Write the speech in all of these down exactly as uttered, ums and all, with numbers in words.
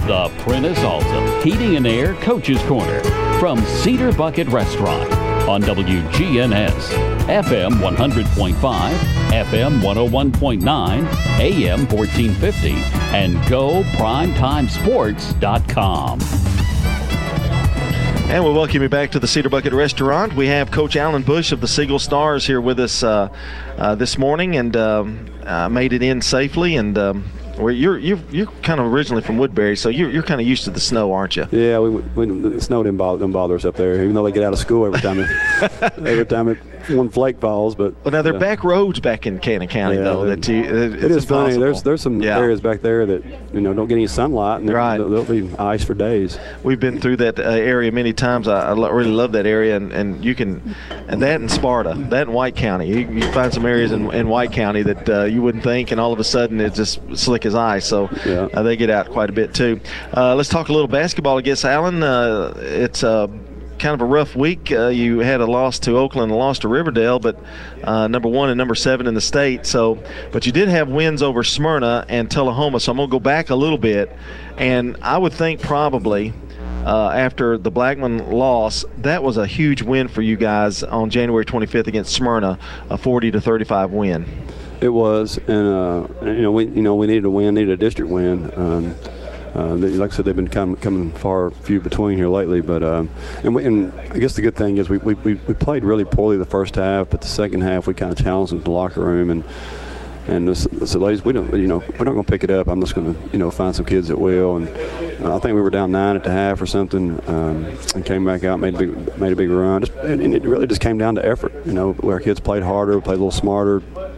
The Prentice Alta Heating and Air Coach's Corner from Cedar Bucket Restaurant on W G N S, F M one hundred point five, F M one oh one point nine, A M fourteen fifty, and go primetime sports dot com. And we'll welcome you back to the Cedar Bucket Restaurant. We have Coach Alan Bush of the Siegel Stars here with us uh, uh, this morning, and um, uh, made it in safely. And um, Well, you're you're you're kind of originally from Woodbury, so you're you're kind of used to the snow, aren't you? Yeah, we, we the snow didn't bother, didn't bother us up there, even though they get out of school every time it, every time it one flake falls. But well, now they're yeah. back roads back in Cannon County, yeah, though. It, that you, it, it is funny. There's there's some yeah. areas back there that you know don't get any sunlight, and right. they'll, they'll be ice for days. We've been through that uh, area many times. I, I lo- really love that area, and, and you can, and that in Sparta, that in White County. You, you find some areas in, in White County that uh, you wouldn't think, and all of a sudden it's just slick as ice. So. Yeah. Uh, they get out quite a bit too. Uh, let's talk a little basketball, I guess, Alan. Uh, it's uh, kind of a rough week. Uh, you had a loss to Oakland and a loss to Riverdale, but uh, number one and number seven in the state. So, but you did have wins over Smyrna and Tullahoma. So I'm going to go back a little bit, and I would think probably uh, after the Blackman loss, that was a huge win for you guys on January twenty-fifth against Smyrna, a forty to thirty-five win. It was, and uh, you know, we you know we needed a win, needed a district win. Um, uh, they, like I said, they've been coming coming far few between here lately. But um, and, we, and I guess the good thing is we, we we we played really poorly the first half, but the second half we kind of challenged them in the locker room and. And I said, ladies, we don't, you know, we're not going to pick it up. I'm just going to, you know, find some kids that will. And uh, I think we were down nine at the half or something, um, and came back out, made a big, made a big run. Just, and it really just came down to effort. You know, where our kids played harder, played a little smarter,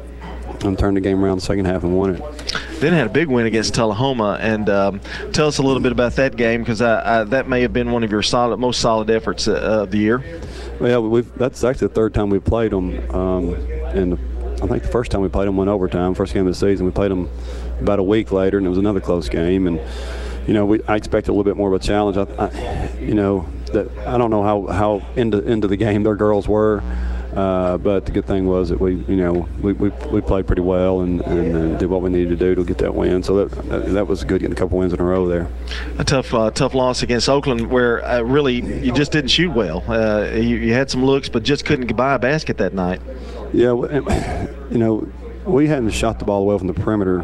and turned the game around the second half and won it. Then had a big win against Tullahoma, and um, tell us a little bit about that game, because that may have been one of your solid, most solid efforts uh, of the year. Well, we've, that's actually the third time we played them, um, and the, I think the first time we played them went overtime, first game of the season. We played them about a week later, and it was another close game. And you know, we I expected a little bit more of a challenge. I, I, you know, that I don't know how how into into the game their girls were. Uh, but the good thing was that we, you know, we, we, we played pretty well and, and uh, did what we needed to do to get that win. So that that, that was good, getting a couple wins in a row there. A tough uh, tough loss against Oakland, where uh, really you just didn't shoot well. Uh, you, you had some looks, but just couldn't buy a basket that night. Yeah, you know, we hadn't shot the ball well from the perimeter,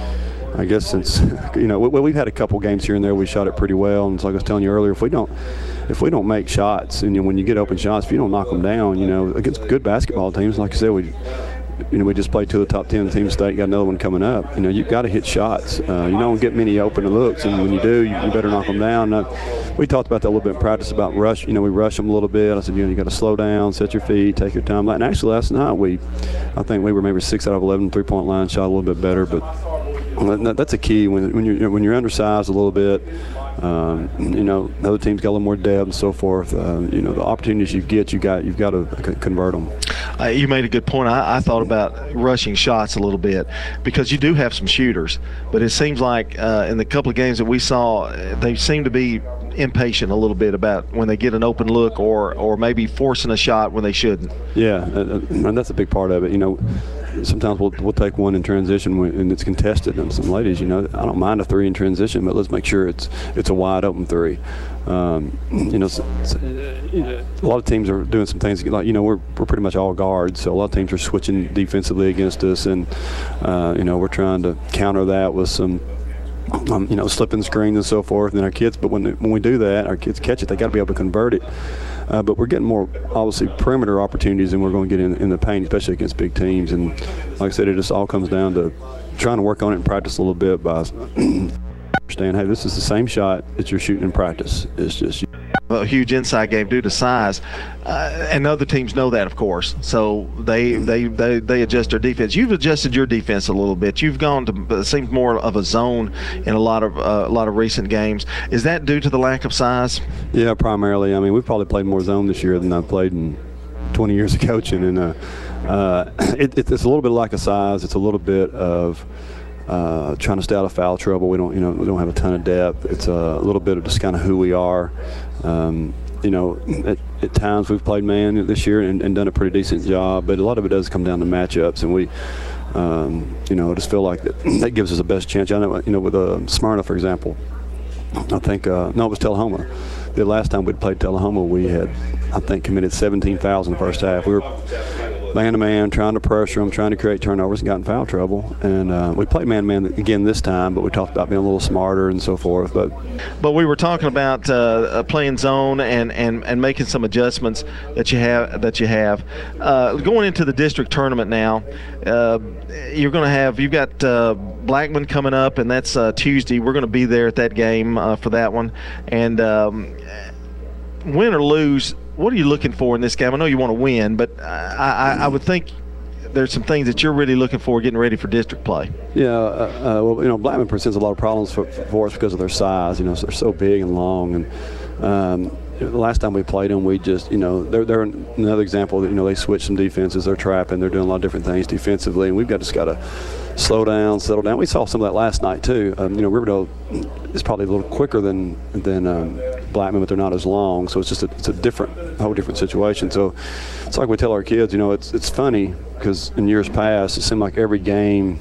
I guess, since, you know, we, we've had a couple games here and there we shot it pretty well. And it's like I was telling you earlier, if we don't if we don't make shots, and you know, when you get open shots, if you don't knock them down, you know, against good basketball teams, like I said, we you know we just played two of the top ten teams state, got another one coming up. You know, you've got to hit shots. Uh, you don't get many open looks, and when you do, you, you better knock them down. Uh, we talked about that a little bit in practice about rush. You know, we rush them a little bit. I said, you know, you got to slow down, set your feet, take your time. And actually, last night we, I think we were maybe six out of eleven three-point line, shot a little bit better, but that's a key when when you're when you're undersized a little bit. Um, you know, the other team's got a little more depth and so forth. Uh, you know, the opportunities you get, you got you've got to c- convert them. Uh, you made a good point. I, I thought about rushing shots a little bit, because you do have some shooters, but it seems like uh, in the couple of games that we saw, they seem to be impatient a little bit about when they get an open look, or or maybe forcing a shot when they shouldn't. Yeah, uh, and that's a big part of it. You know, sometimes we'll we'll take one in transition when, and it's contested. And some ladies, you know, I don't mind a three in transition, but let's make sure it's it's a wide open three. Um, you know, so, so, a lot of teams are doing some things like, you know, we're we're pretty much all guards, so a lot of teams are switching defensively against us, and uh, you know, we're trying to counter that with some. Um, you know, slipping screens and so forth, and our kids. But when they, when we do that, our kids catch it. They got to be able to convert it. Uh, but we're getting more, obviously, perimeter opportunities than we're going to get in, in the paint, especially against big teams. And like I said, it just all comes down to trying to work on it and practice a little bit by understand, hey, this is the same shot that you're shooting in practice. It's just a huge inside game due to size, uh, and other teams know that, of course. So they, they they they adjust their defense. You've adjusted your defense a little bit. You've gone to it seems more of a zone in a lot of uh, a lot of recent games. Is that due to the lack of size? Yeah, primarily. I mean, we've probably played more zone this year than I've played in twenty years of coaching, and uh, uh, it, it's a little bit of lack of size. It's a little bit of Uh, trying to stay out of foul trouble. We don't, you know, we don't have a ton of depth. It's a little bit of just kind of who we are. Um, you know, at, at times we've played man this year and, and done a pretty decent job, but a lot of it does come down to matchups, and we, um, you know, just feel like that, that gives us the best chance. I know, you know, with uh, Smyrna, for example, I think uh, no, it was Tullahoma. The last time we'd played Tullahoma, we had, I think, committed seventeen fouls in the first half. We were man-to-man, trying to pressure them, trying to create turnovers, and got in foul trouble. And uh, we played man-to-man again this time, but we talked about being a little smarter and so forth. But but we were talking about uh, playing zone and, and, and making some adjustments that you have. That you have uh, going into the district tournament now. Uh, you're going to have you've got uh, Blackman coming up, and that's uh, Tuesday. We're going to be there at that game uh, for that one. And um, win or lose, what are you looking for in this game? I know you want to win, but I, I, I would think there's some things that you're really looking for getting ready for district play. Yeah, uh, uh, well, you know, Blackman presents a lot of problems for, for us because of their size. You know, so they're so big and long. And um, the last time we played them, we just, you know, they're, they're another example that, you know, they switch some defenses. They're trapping. They're doing a lot of different things defensively. And we've got just got to slow down, settle down. We saw some of that last night, too. Um, you know, Riverdale is probably a little quicker than than um, Blackman, but they're not as long. So it's just a, it's a different, whole different situation. So it's like we tell our kids, you know, it's it's funny because in years past, it seemed like every game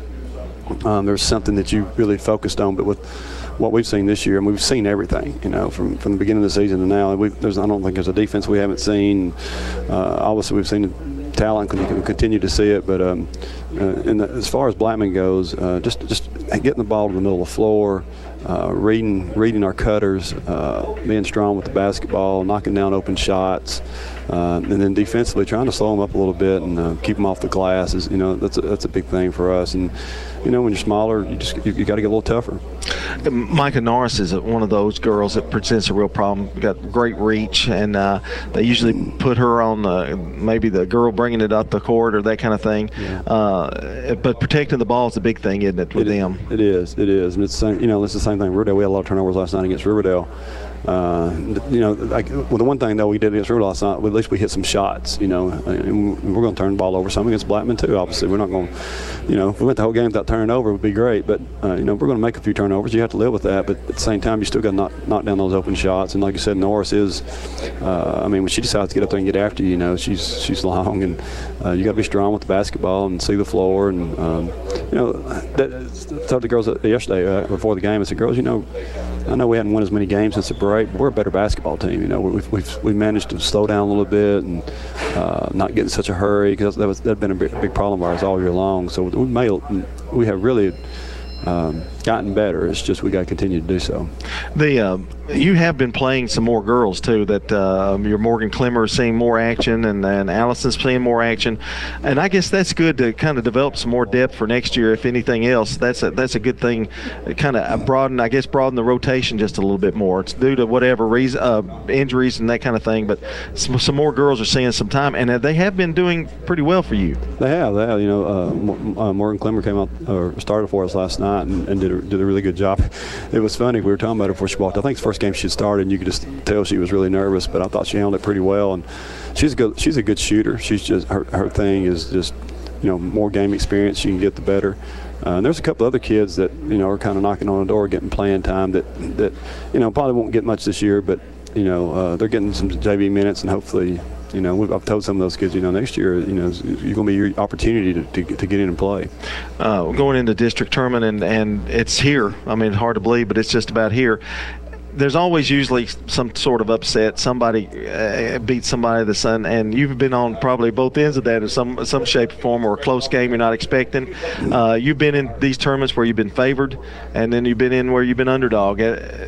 um, there's something that you really focused on. But with what we've seen this year, and we've seen everything, you know, from, from the beginning of the season to now. We've, there's, I don't think there's a defense we haven't seen. Uh, obviously, we've seen talent, and you can continue to see it. But um, uh, and the, as far as Blackman goes, uh, just just getting the ball to the middle of the floor, uh, reading reading our cutters, uh, being strong with the basketball, knocking down open shots, uh, and then defensively trying to slow them up a little bit and uh, keep them off the glass. Is, you know, that's a, that's a big thing for us. And you know, when you're smaller, you just you, you got to get a little tougher. Micah Norris is one of those girls that presents a real problem. Got great reach, and uh, they usually put her on the, maybe the girl bringing it up the court or that kind of thing. Yeah. Uh, but protecting the ball is a big thing, isn't it, with it, them? It is. It is. And it's the same, you know, it's the same thing. Riverdale, we had a lot of turnovers last night against Riverdale. Uh, you know, like, well, the one thing that we did against Riverdale last night, well, at least we hit some shots. You know, and we're going to turn the ball over some against Blackman too. Obviously, we're not going to, you know, if we went the whole game without turning over, it would be great. But uh, you know, we're going to make a few turnovers. You have to live with that. But at the same time, you still got to knock, knock down those open shots. And like you said, Norris is. Uh, I mean, when she decides to get up there and get after you, you know, she's she's long, and uh, you got to be strong with the basketball and see the floor. And um, you know, that, I told the girls yesterday uh, before the game, I said, girls, you know, I know we hadn't won as many games since the break, but we're a better basketball team. You know, we've we've, we've managed to slow down a little bit and uh, not get in such a hurry, because that was that's been a big, big problem of ours all year long. So we may we have really um, gotten better. It's just we got to continue to do so. The uh, you have been playing some more girls too. That uh, your Morgan Clemmer is seeing more action, and and Allison's seeing more action, and I guess that's good to kind of develop some more depth for next year. If anything else, that's a that's a good thing. Kind of broaden, I guess, broaden the rotation just a little bit more. It's due to whatever reason, uh, injuries and that kind of thing. But some, some more girls are seeing some time, and they have been doing pretty well for you. They have. They have. You know, uh, uh, Morgan Clemmer came out or started for us last night and, and did a, did a really good job. It was funny. We were talking about it before she walked. I think it's the first game she had started, and you could just tell she was really nervous. But I thought she handled it pretty well. And she's a good. She's a good shooter. She's just her her thing is just, you know, more game experience you can get, the better. Uh, and there's a couple other kids that, you know, are kind of knocking on the door, getting playing time that that you know probably won't get much this year, but you know uh, they're getting some J V minutes, and hopefully. You know, we've, I've told some of those kids, you know, next year, you know, you're going to be your opportunity to, to, to get in and play. Uh, going into district tournament, and, and it's here. I mean, it's hard to believe, but it's just about here. There's always usually some sort of upset. Somebody uh, beats somebody this, and, and you've been on probably both ends of that in some some shape or form, or a close game you're not expecting. Uh, you've been in these tournaments where you've been favored, and then you've been in where you've been underdog.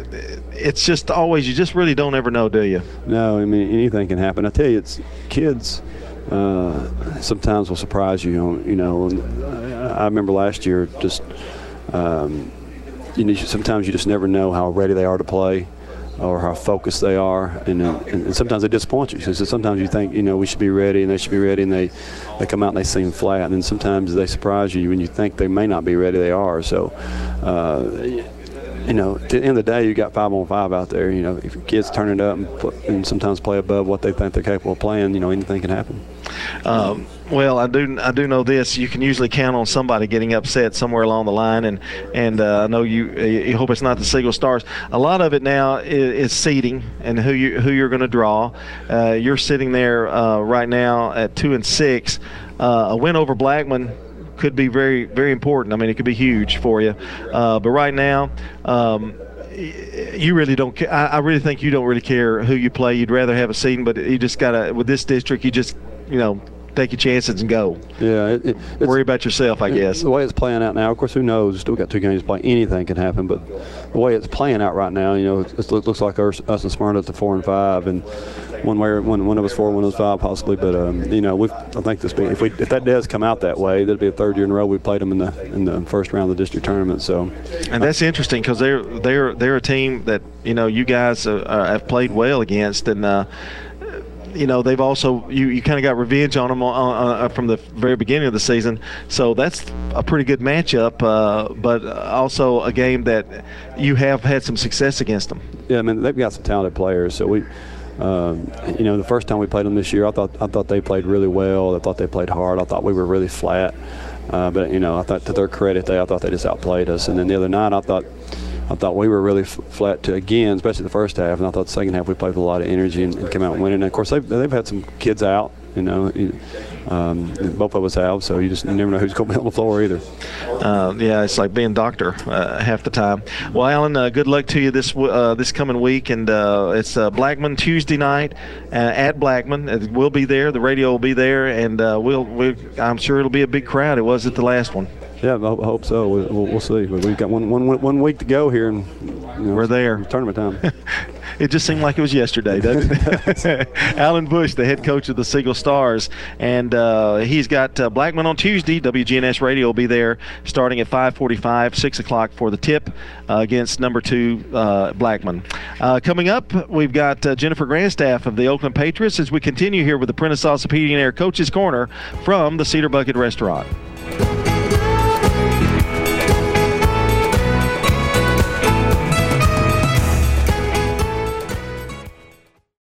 It's just always, you just really don't ever know, do you? No, I mean, anything can happen. I tell you, it's kids uh, sometimes will surprise you. You know, I remember last year just um, – You know, sometimes you just never know how ready they are to play or how focused they are, and, uh, and sometimes they disappoint you. So sometimes you think, you know, we should be ready, and they should be ready, and they, they come out and they seem flat. And then sometimes they surprise you when you think they may not be ready, they are. So, uh, you know, at the end of the day, you got five on five out there. You know, if your kids turn it up and, put, and sometimes play above what they think they're capable of playing, you know, anything can happen. Um, well, I do I do know this. You can usually count on somebody getting upset somewhere along the line, and and uh, I know you you hope it's not the Siegel Stars. A lot of it now is, is seeding and who you who you're going to draw. Uh, you're sitting there uh, right now at two and six. Uh, a win over Blackman could be very very important. I mean, it could be huge for you. Uh, but right now. Um, you really don't care. I, I really think you don't really care who you play. You'd rather have a season, but you just got to, with this district, you just, you know, take your chances and go. Yeah. It, it, Worry about yourself, I guess. The way it's playing out now, of course, who knows? Still got two games to play. Anything can happen. But the way it's playing out right now, you know, it, it looks like us, us and Smyrna at the four and five, and one way, one one of us four, one of us five, possibly. But um, you know, we I think this if we if that does come out that way, that'd be a third year in a row we played them in the in the first round of the district tournament. So, and that's interesting because they're they're they're a team that you know you guys uh, have played well against, and. Uh, You know, they've also, you, you kind of got revenge on them uh, uh, from the very beginning of the season. So that's a pretty good matchup, uh, but also a game that you have had some success against them. Yeah, I mean, they've got some talented players. So we, um, you know, the first time we played them this year, I thought I thought they played really well. I thought they played hard. I thought we were really flat. Uh, but, you know, I thought to their credit, they I thought they just outplayed us. And then the other night, I thought, I thought we were really f- flat to again, especially the first half, and I thought the second half we played with a lot of energy and, and came out winning. And of course, they've they've had some kids out, you know, um, both of us have, so you just you never know who's going to be on the floor either. Uh, yeah, it's like being doctor uh, half the time. Well, Alan, uh, good luck to you this uh, this coming week, and uh, it's uh, Blackman Tuesday night uh, at Blackman. We'll be there. The radio will be there, and uh, we'll we I'm sure it'll be a big crowd. It was at the last one. Yeah, I hope so. We'll, we'll see. But we've got one, one, one week to go here, and you know, we're there. Tournament time. It just seemed like it was yesterday, doesn't it? Alan Bush, the head coach of the Siegel Stars, and uh, he's got uh, Blackman on Tuesday. W G N S Radio will be there starting at five forty-five, six o'clock for the tip uh, against number two uh, Blackman. Uh, coming up, we've got uh, Jennifer Grandstaff of the Oakland Patriots as we continue here with the Prentice Allsup Heating and Air Coaches Corner from the Cedar Bucket Restaurant.